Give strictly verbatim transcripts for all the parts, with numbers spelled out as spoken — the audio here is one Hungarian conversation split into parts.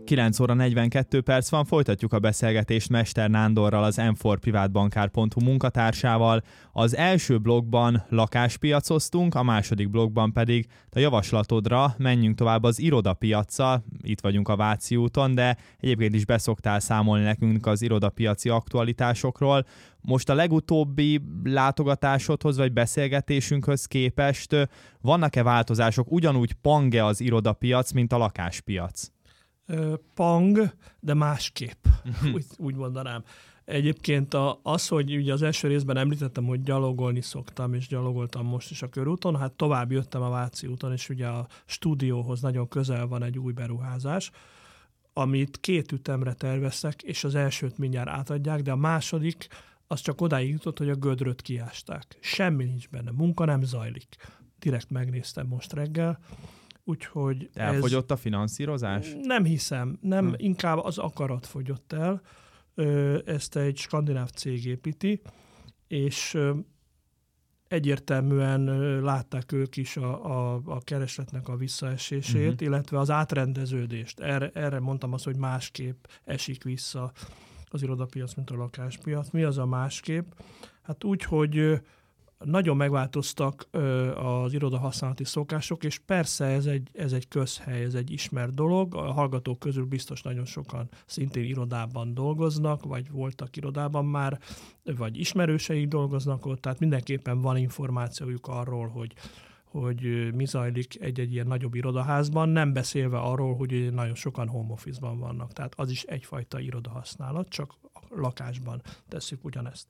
kilenc óra negyvenkettő perc van, folytatjuk a beszélgetést Mester Nándorral, az em négy privátbankár pont hu munkatársával. Az első blogban lakáspiacoztunk, a második blogban pedig a javaslatodra menjünk tovább az irodapiaccal. Itt vagyunk a Váci úton, de egyébként is beszoktál számolni nekünk az irodapiaci aktualitásokról. Most a legutóbbi látogatásodhoz vagy beszélgetésünkhöz képest vannak-e változások? Ugyanúgy pang-e az irodapiac, mint a lakáspiac? Pang, de másképp, úgy, úgy mondanám. Egyébként az, hogy ugye az első részben említettem, hogy gyalogolni szoktam, és gyalogoltam most is a körúton, hát tovább jöttem a Váci úton, és ugye a stúdióhoz nagyon közel van egy új beruházás, amit két ütemre terveztek, és az elsőt mindjárt átadják, de a második az csak odáig jutott, hogy a gödröt kiásták. Semmi nincs benne, munka nem zajlik. Direkt megnéztem most reggel. Úgyhogy elfogyott ez, a finanszírozás? Nem hiszem, nem, hm. inkább az akarat fogyott el. Ezt egy skandináv cég építi, és egyértelműen látták ők is a, a, a keresletnek a visszaesését, uh-huh. illetve az átrendeződést. Erre, erre mondtam azt, hogy másképp esik vissza az irodapiac, mint a lakáspiac. Mi az a másképp? Hát úgy, hogy nagyon megváltoztak az iroda használati szokások, és persze ez egy, ez egy közhely, ez egy ismert dolog. A hallgatók közül biztos nagyon sokan szintén irodában dolgoznak, vagy voltak irodában már, vagy ismerőseik dolgoznak ott, tehát mindenképpen van információjuk arról, hogy, hogy mi zajlik egy-egy ilyen nagyobb irodaházban, nem beszélve arról, hogy nagyon sokan home office-ban vannak. Tehát az is egyfajta irodahasználat, csak a lakásban tesszük ugyanezt.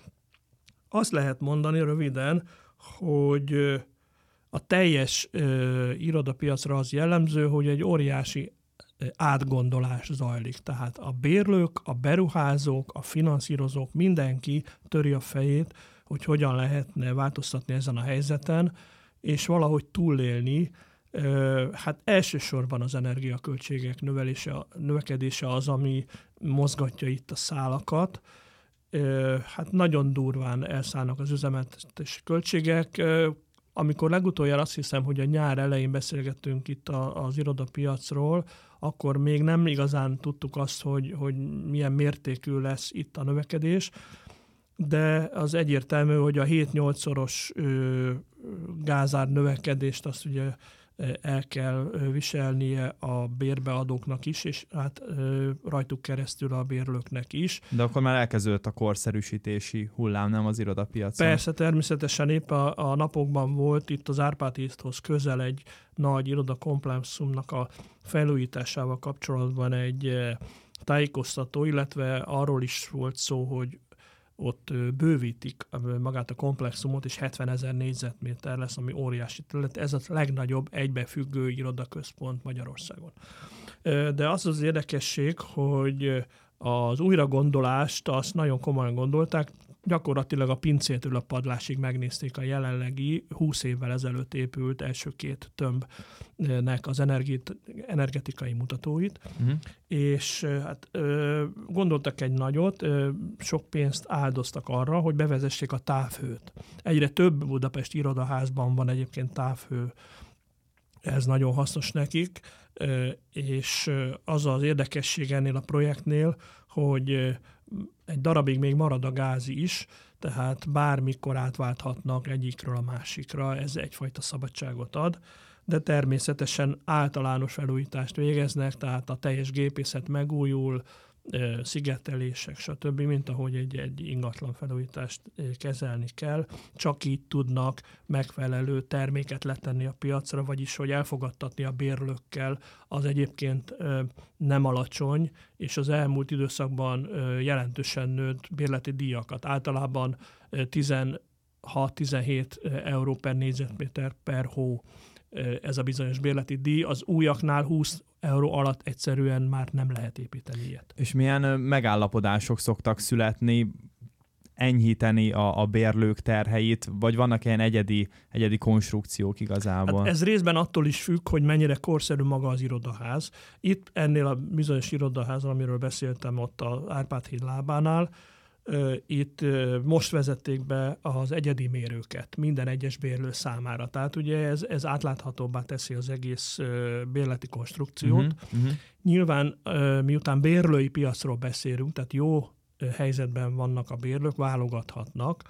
Azt lehet mondani röviden, hogy a teljes ö, irodapiacra az jellemző, hogy egy óriási átgondolás zajlik. Tehát a bérlők, a beruházók, a finanszírozók, mindenki töri a fejét, hogy hogyan lehetne változtatni ezen a helyzeten, és valahogy túlélni. Ö, hát elsősorban az energiaköltségek növelése, növekedése az, ami mozgatja itt a szálakat. Hát nagyon durván elszállnak az üzemeltetési költségek. Amikor legutoljára azt hiszem, hogy a nyár elején beszélgettünk itt a, az irodapiacról, akkor még nem igazán tudtuk azt, hogy, hogy milyen mértékű lesz itt a növekedés, de az egyértelmű, hogy a hét-nyolcszoros gázár növekedést azt ugye el kell viselnie a bérbeadóknak is, és hát rajtuk keresztül a bérlőknek is. De akkor már elkezdődött a korszerűsítési hullám, nem az irodapiacon? Persze, természetesen épp a, a napokban volt itt az Árpád hídhoz közel egy nagy irodakomplexumnak a felújításával kapcsolatban egy tájékoztató, illetve arról is volt szó, hogy ott bővítik magát a komplexumot, és hetvenezer négyzetméter lesz, ami óriási terület. Ez a legnagyobb egybefüggő irodaközpont Magyarországon. De az az érdekesség, hogy az újragondolást azt nagyon komolyan gondolták, gyakorlatilag a pincétől a padlásig megnézték a jelenlegi húsz évvel ezelőtt épült első két tömbnek az energét, energetikai mutatóit, uh-huh. és hát gondoltak egy nagyot, sok pénzt áldoztak arra, hogy bevezessék a távhőt. Egyre több budapesti irodaházban van egyébként távhő, ez nagyon hasznos nekik, és az az érdekesség ennél a projektnél, hogy egy darabig még marad a gáz is, tehát bármikor átválthatnak egyikről a másikra, ez egyfajta szabadságot ad, de természetesen általános felújítást végeznek, tehát a teljes gépészet megújul, szigetelések, stb., mint ahogy egy, egy ingatlan felújítást kezelni kell. Csak így tudnak megfelelő terméket letenni a piacra, vagyis hogy elfogadtatni a bérlőkkel, az egyébként nem alacsony, és az elmúlt időszakban jelentősen nőtt bérleti díjakat. Általában tizenhat-tizenhét euró per négyzetméter per hó ez a bizonyos bérleti díj. Az újaknál húsz euró alatt egyszerűen már nem lehet építeni ilyet. És milyen megállapodások szoktak születni, enyhíteni a, a bérlők terheit, vagy vannak ilyen egyedi, egyedi konstrukciók igazából? Hát ez részben attól is függ, hogy mennyire korszerű maga az irodaház. Itt ennél a bizonyos irodaházon, amiről beszéltem ott az Árpád híd lábánál, Itt most vezették be az egyedi mérőket minden egyes bérlő számára. Tehát ugye ez, ez átláthatóbbá teszi az egész bérleti konstrukciót. Uh-huh, uh-huh. Nyilván miután bérlői piacról beszélünk, tehát jó helyzetben vannak a bérlők, válogathatnak,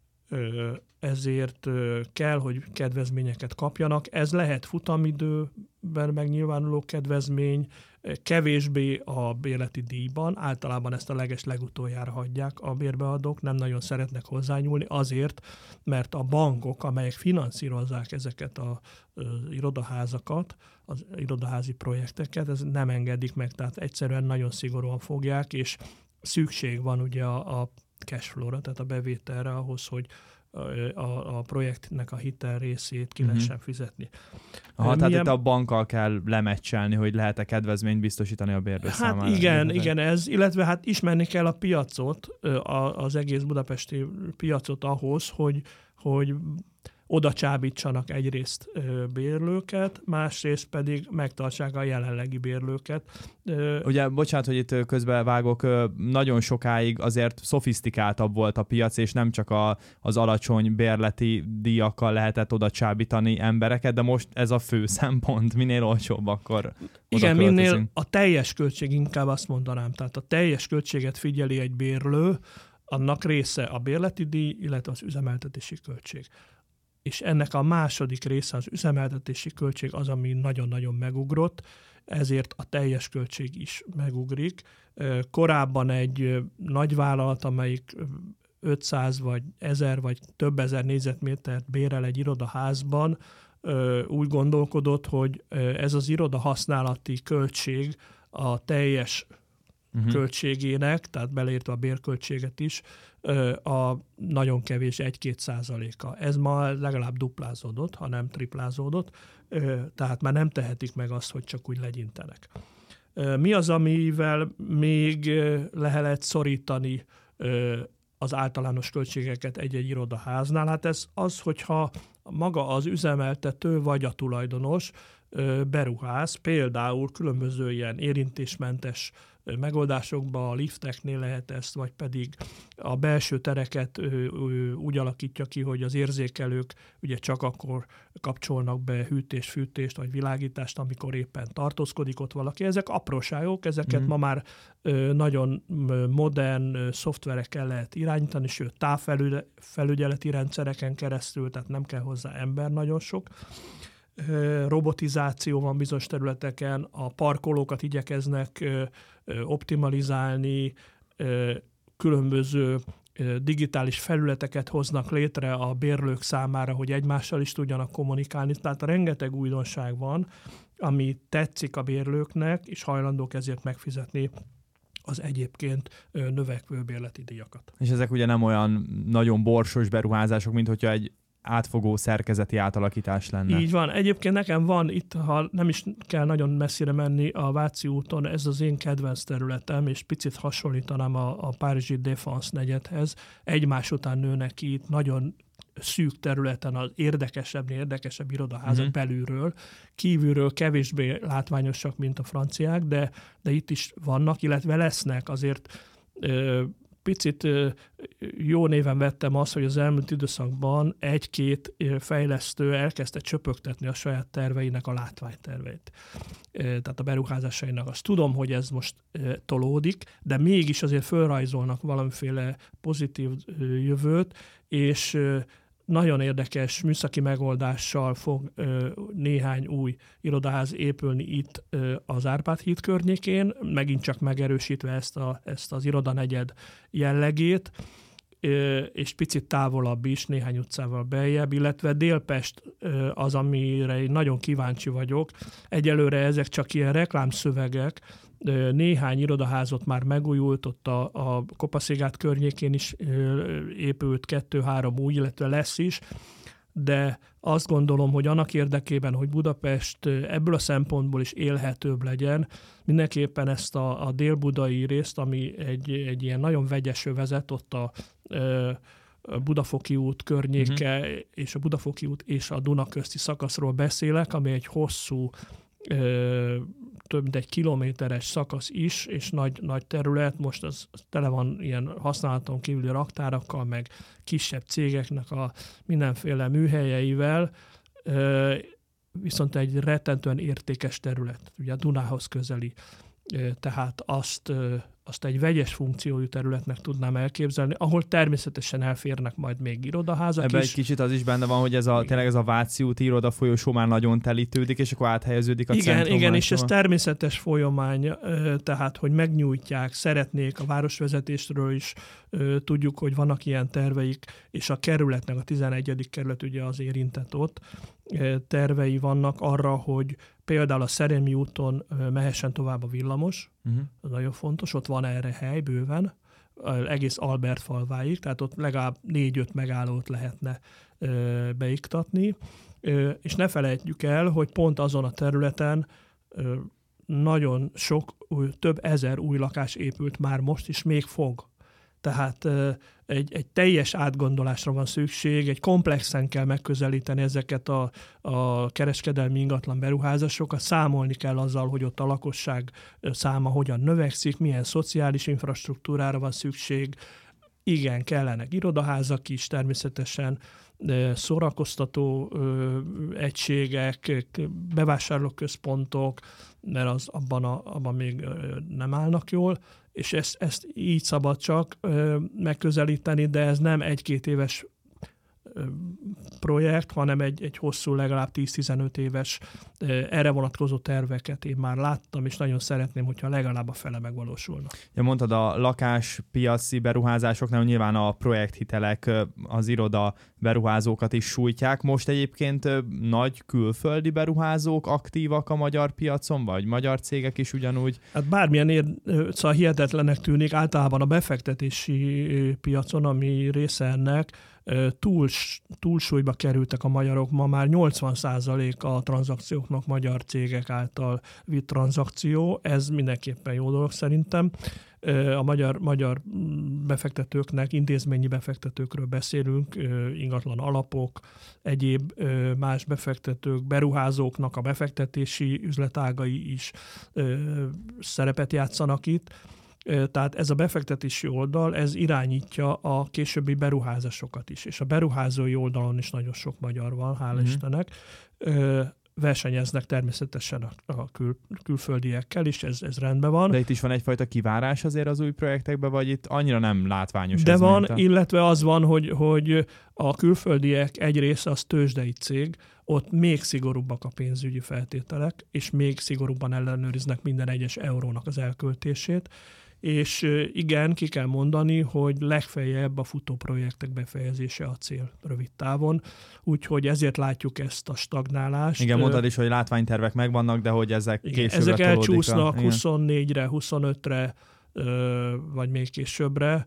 ezért kell, hogy kedvezményeket kapjanak. Ez lehet futamidőben megnyilvánuló kedvezmény, kevésbé a bérleti díjban, általában ezt a leges legutoljára hagyják a bérbeadók, nem nagyon szeretnek hozzányúlni azért, mert a bankok, amelyek finanszírozzák ezeket a, az irodaházakat, az irodaházi projekteket, ez nem engedik meg, tehát egyszerűen nagyon szigorúan fogják, és szükség van ugye a, a cash flow-ra, tehát a bevételre ahhoz, hogy a, a projektnek a hitel részét ki lehessen uh-huh. fizetni. Aha, Milyen... tehát itt a bankkal kell lemeccselni, hogy lehet-e kedvezményt biztosítani a bérlő hát számára. Igen, igen, ez, illetve hát ismerni kell a piacot, az egész budapesti piacot ahhoz, hogy, hogy oda csábítsanak egyrészt bérlőket, másrészt pedig megtartsák a jelenlegi bérlőket. Ugye, bocsánat, hogy itt közbevágok, nagyon sokáig azért szofisztikáltabb volt a piac, és nem csak a, az alacsony bérleti díjakkal lehetett oda csábítani embereket, de most ez a fő szempont, minél olcsóbb, akkor igen, minél a teljes költség, inkább azt mondanám, tehát a teljes költséget figyeli egy bérlő, annak része a bérleti díj, illetve az üzemeltetési költség. És ennek a második része, az üzemeltetési költség az, ami nagyon-nagyon megugrott, ezért a teljes költség is megugrik. Korábban egy nagyvállalat, amelyik ötszáz vagy ezer vagy több ezer négyzetmétert bérel egy irodaházban, úgy gondolkodott, hogy ez az iroda használati költség a teljes uh-huh. költségének, tehát beleértve a bérköltséget is, a nagyon kevés egy-két százaléka. Ez ma legalább duplázódott, ha nem triplázódott, tehát már nem tehetik meg azt, hogy csak úgy legyintenek. Mi az, amivel még le lehet szorítani az általános költségeket egy-egy irodaháznál? Hát ez az, hogyha maga az üzemeltető vagy a tulajdonos beruház, például különböző ilyen érintésmentes megoldásokba, a lifteknél lehet ezt, vagy pedig a belső tereket ő, ő, úgy alakítja ki, hogy az érzékelők ugye csak akkor kapcsolnak be hűtést, fűtést, vagy világítást, amikor éppen tartózkodik ott valaki. Ezek apróságok, ezeket mm. ma már ö, nagyon modern szoftverekkel lehet irányítani, sőt távfelügyeleti rendszereken keresztül, tehát nem kell hozzá ember nagyon sok. Robotizáció van bizonyos területeken, a parkolókat igyekeznek optimalizálni, különböző digitális felületeket hoznak létre a bérlők számára, hogy egymással is tudjanak kommunikálni. Tehát rengeteg újdonság van, ami tetszik a bérlőknek, és hajlandók ezért megfizetni az egyébként növekvő bérleti díjakat. És ezek ugye nem olyan nagyon borsos beruházások, mint hogyha egy átfogó szerkezeti átalakítás lenne. Így van. Egyébként nekem van itt, ha nem is kell nagyon messzire menni a Váci úton, ez az én kedvenc területem, és picit hasonlítanám a, a párizsi Défense negyedhez. Egymás után nőnek ki itt nagyon szűk területen az érdekesebb, érdekesebb irodaházak uh-huh. belülről. Kívülről kevésbé látványosak, mint a franciák, de, de itt is vannak, illetve lesznek azért. Ö, Picit jó néven vettem azt, hogy az elmúlt időszakban egy-két fejlesztő elkezdte csöpögtetni a saját terveinek a látványterveit. Tehát a beruházásainak. Azt tudom, hogy ez most tolódik, de mégis azért fölrajzolnak valamiféle pozitív jövőt, és nagyon érdekes műszaki megoldással fog ö, néhány új irodaház épülni itt ö, az Árpád híd környékén, megint csak megerősítve ezt, a, ezt az irodanegyed jellegét, ö, és picit távolabb is, néhány utcával beljebb, illetve Délpest ö, az, amire én nagyon kíváncsi vagyok. Egyelőre ezek csak ilyen reklámszövegek, néhány irodaházat már megújult, ott a, a Kopaszigát környékén is épült kettő-három új, illetve lesz is, de azt gondolom, hogy annak érdekében, hogy Budapest ebből a szempontból is élhetőbb legyen, mindenképpen ezt a, a délbudai részt, ami egy, egy ilyen nagyon vegyes övezet, ott a, a Budafoki út környéke, uh-huh. és a Budafoki út és a Duna közti szakaszról beszélek, ami egy hosszú több mint egy kilométeres szakasz is, és nagy, nagy terület, most az, az tele van ilyen használaton kívüli raktárakkal, meg kisebb cégeknek a mindenféle műhelyeivel, viszont egy rettentően értékes terület, ugye a Dunához közeli, tehát azt, azt egy vegyes funkciójú területnek tudnám elképzelni, ahol természetesen elférnek majd még irodaházak Ebben is. egy kicsit az is benne van, hogy ez a, tényleg ez a Váci úti iroda folyosó már nagyon telítődik, és akkor áthelyeződik a igen, centrum. Igen, és ez természetes folyamány, tehát, hogy megnyújtják, szeretnék, a városvezetéstől is tudjuk, hogy vannak ilyen terveik, és a kerületnek, a tizenegyedik kerület ugye az érintett ott, tervei vannak arra, hogy például a Szerémi úton mehessen tovább a villamos, uh-huh. Ez nagyon fontos, ott van erre hely bőven, egész Albertfalváig, tehát ott legalább négy-öt megállót lehetne beiktatni, és ne felejtjük el, hogy pont azon a területen nagyon sok, több ezer új lakás épült már most is, még fog. Tehát egy, egy teljes átgondolásra van szükség, egy komplexen kell megközelíteni ezeket a, a kereskedelmi ingatlan beruházásokat, számolni kell azzal, hogy ott a lakosság száma hogyan növekszik, milyen szociális infrastruktúrára van szükség, igen, kellenek irodaházak is természetesen, szórakoztató ö, egységek, bevásárlóközpontok, mert az abban, a, abban még ö, nem állnak jól, és ezt, ezt így szabad csak ö, megközelíteni, de ez nem egy-két éves ö, projekt, hanem egy, egy hosszú, legalább tíz-tizenöt éves ö, erre vonatkozó terveket én már láttam, és nagyon szeretném, hogyha legalább a fele megvalósulna. Ja, mondtad, a lakáspiaci beruházásoknál nyilván a projekthitelek az iroda beruházókat is sújtják. Most egyébként nagy külföldi beruházók aktívak a magyar piacon, vagy magyar cégek is ugyanúgy? Hát bármilyen ér, szóval hihetetlenek tűnik, általában a befektetési piacon, ami része ennek, túl, túlsúlyba kerültek a magyarok. Ma már nyolcvan százalék a tranzakcióknak magyar cégek által vitt tranzakció. Ez mindenképpen jó dolog szerintem. A magyar, magyar befektetőknek, intézményi befektetőkről beszélünk, ingatlan alapok, egyéb más befektetők, beruházóknak a befektetési üzletágai is szerepet játszanak itt. Tehát ez a befektetési oldal, ez irányítja a későbbi beruházásokat is. És a beruházói oldalon is nagyon sok magyar van, hála mm-hmm. Istennek. Versenyeznek természetesen a, a kül, külföldiekkel is, ez, ez rendben van. De itt is van egyfajta kivárás azért az új projektekben, vagy itt annyira nem látványos? De ez van, a... illetve az van, hogy, hogy a külföldiek egy része az tőzsdei cég, ott még szigorúbbak a pénzügyi feltételek, és még szigorúbban ellenőriznek minden egyes eurónak az elköltését. És igen, ki kell mondani, hogy legfeljebb a futóprojektek befejezése a cél rövid távon, úgyhogy ezért látjuk ezt a stagnálást. Igen, mondtad is, hogy látványtervek megvannak, de hogy ezek igen, későbbre ezek elcsúsznak a... huszonnégyre, huszonötre, vagy még későbbre,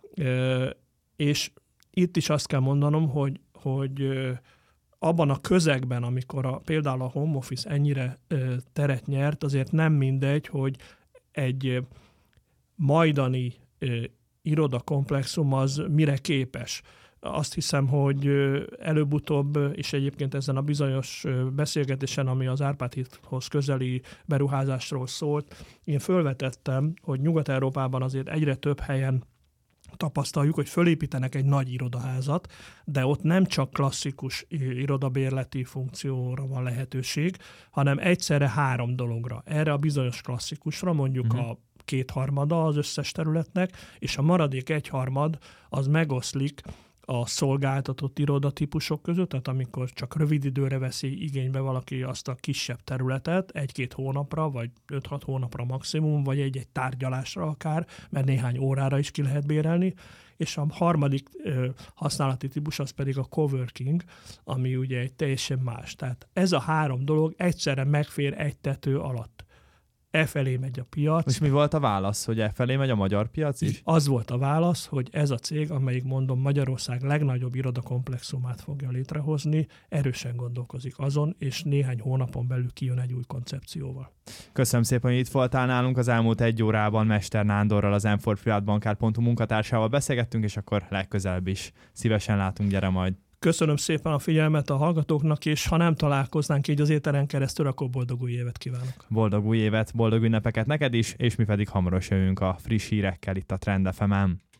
és itt is azt kell mondanom, hogy, hogy abban a közegben, amikor a, például a home office ennyire teret nyert, azért nem mindegy, hogy egy majdani ö, irodakomplexum az mire képes. Azt hiszem, hogy ö, előbb-utóbb, és egyébként ezen a bizonyos ö, beszélgetésen, ami az Árpád hídhoz közeli beruházásról szólt, én fölvetettem, hogy Nyugat-Európában azért egyre több helyen tapasztaljuk, hogy fölépítenek egy nagy irodaházat, de ott nem csak klasszikus irodabérleti funkcióra van lehetőség, hanem egyszerre három dologra. Erre a bizonyos klasszikusra, mondjuk uh-huh. a kétharmada az összes területnek, és a maradék egyharmad az megoszlik a szolgáltatott irodatípusok között, tehát amikor csak rövid időre veszi igénybe valaki azt a kisebb területet, egy-két hónapra, vagy öt-hat hónapra maximum, vagy egy-egy tárgyalásra akár, mert néhány órára is ki lehet bérelni, és a harmadik ö, használati típus az pedig a coworking, ami ugye egy teljesen más. Tehát ez a három dolog egyszerre megfér egy tető alatt. E felé megy a piac. És mi volt a válasz, hogy e felé megy a magyar piac is? Az volt a válasz, hogy ez a cég, amelyik mondom Magyarország legnagyobb irodakomplexumát fogja létrehozni, erősen gondolkozik azon, és néhány hónapon belül kijön egy új koncepcióval. Köszönöm szépen, hogy itt voltál nálunk. Az elmúlt egy órában Mester Nándorral, az m four private bankár pont hu munkatársával beszélgettünk, és akkor legközelebb is szívesen látunk, gyere majd. Köszönöm szépen a figyelmet a hallgatóknak, és ha nem találkoznánk így az éteren keresztül, akkor boldog új évet kívánok. Boldog új évet, boldog ünnepeket neked is, és mi pedig hamarosan jövünk a friss hírekkel itt a Trend ef emen.